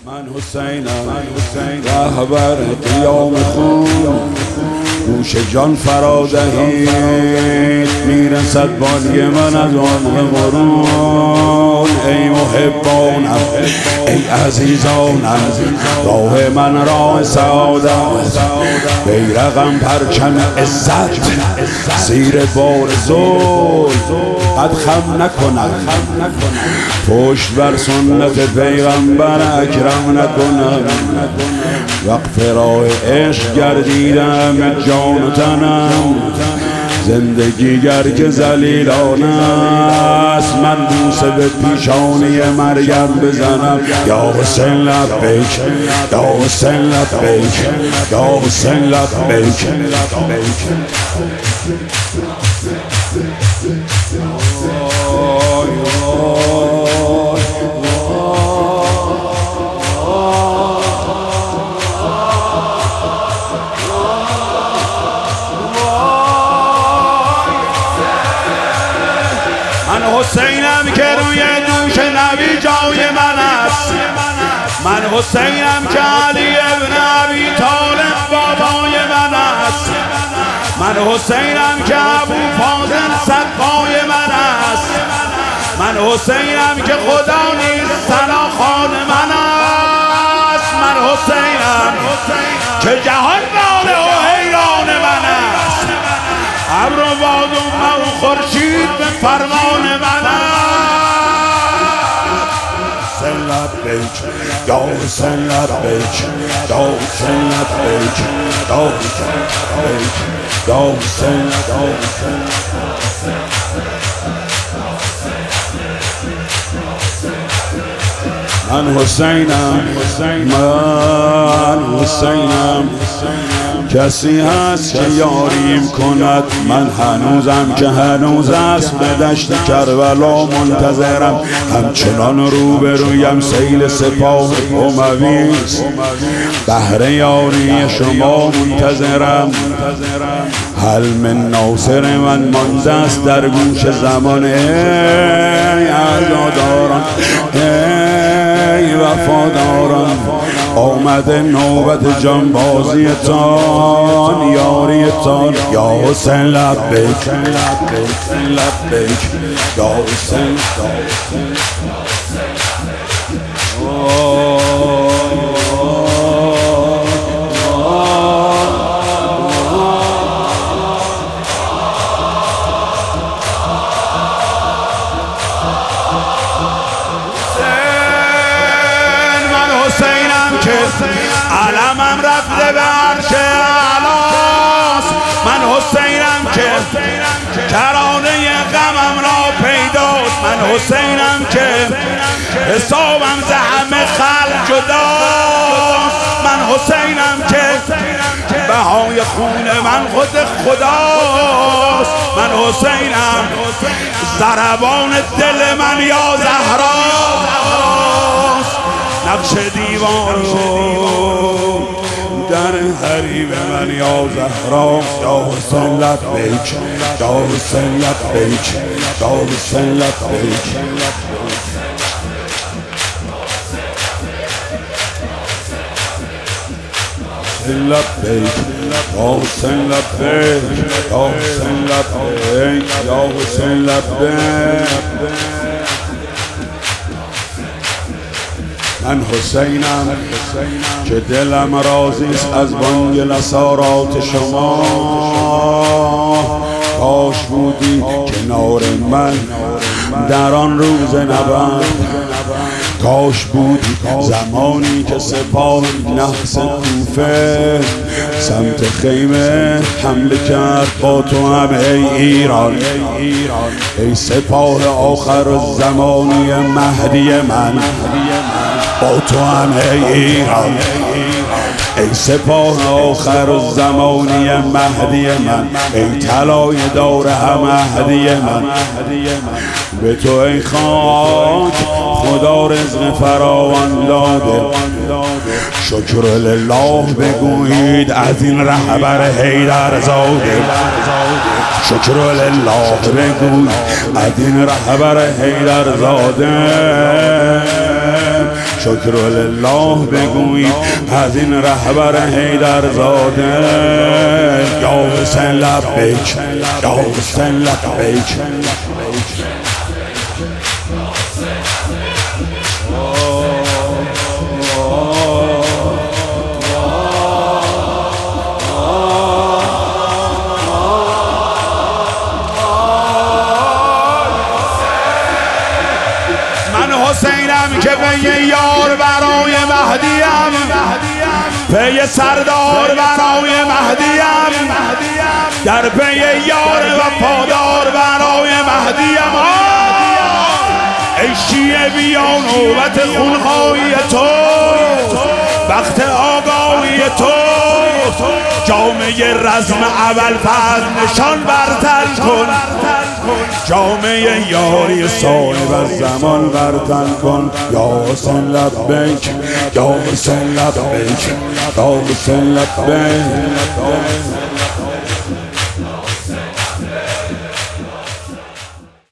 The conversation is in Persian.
من حسینم رهبر قیام خون، گوش جان فرا دهید میرسد بانی من از آن قرون. ای محبانم ای عزیزانم، راه من راه سعادت، بیرقم پرچم عزت، زیر بار ظلم قد خم نکنم، پشت بر سنت پیغمبر اکرم نکنم. وقف راه عشق گردیدم جان و تنم، زندگی گر که ذلیلانه است، من بوسه به پیشانی مریم بزنم. یا حسین لبیک، یا حسین لبیک، یا حسین لبیک. من حسینم که روی دوش نبی جای من است، من حسینم که علی ابن ابی طالب بابای من است، من حسینم که ابو فاضل صدپای من است، من حسینم که خدا نیز سلاخان من است، من حسینم که جهان ناله و حیران من است، ابر و باد و مه و خورشید به فرمان من است. حسین لبیک، یا حسین لبیک، یا حسین لبیک، یا حسین لبیک، یا حسین لبیک. من حسینم، من حسینم، کسی هست که یاریم کند؟ من هنوزم که هنوز است به دشت کربلا منتظرم، همچنان روبرویم سیل سپاه اموی است، بهر یاری شما منتظرم. هل من ناصر من مانده است در گوش زمان، ای عزاداران ای وفاداران، آمده نوبت جانبازی تان یاری تان. یا حسین لبیک، لبیک، یا حسین. علمم رفته به عرش اعلاست، من حسینم که کرانه غمم را پیداست، من حسینم که حسابم ز همه خلق جداست، من حسینم که بهای خون من خود خداست، من حسینم ضربان دل من یا زهراست. نقش دیوان در حریم من یا زهرا. یا حسین لبیک، یا حسین لبیک، یا حسین لبیک. لبیک، یا حسین لبیک، یا حسین لبیک، یا حسین لبیک. من حسینم که دلم راضی است از بانگ نصارات شما، کاش بودی کنار من در آن روز نبرد، کاش بودی زمانی که سپاه نحس کوفه سمت خیمه حمله کرد با تو هم. ای ایران، ای سپاه آخر زمانی مهدی من، با تو هم ای ایران، ای سپاه آخر زمانی مهدی من، ای طلای دور هم مهدی من. به تو ای خاک خدا رزق فراوان داده، شکر لله بگویید از این رهبر حیدر زاده، شکر لله بگویید از این رهبر حیدر زاده. شکر لله بگویید از این رهبر حیدر زاده. یا حسین لبیک، یا حسین لبیک. حسینم که پی یار برای مهدیم، پی سردار برای مهدیم، در پی یار وفادار برای مهدیم. ای شیعه بیا نوبت خونخواهی تو، وقت آگاهی تو. جامعه رزم ابوالفضل نشان برتن کن، جامعه یاری صاحب الزمان برتن کن. یا حسین لبیک، یا حسین لبیک، یا حسین لبیک.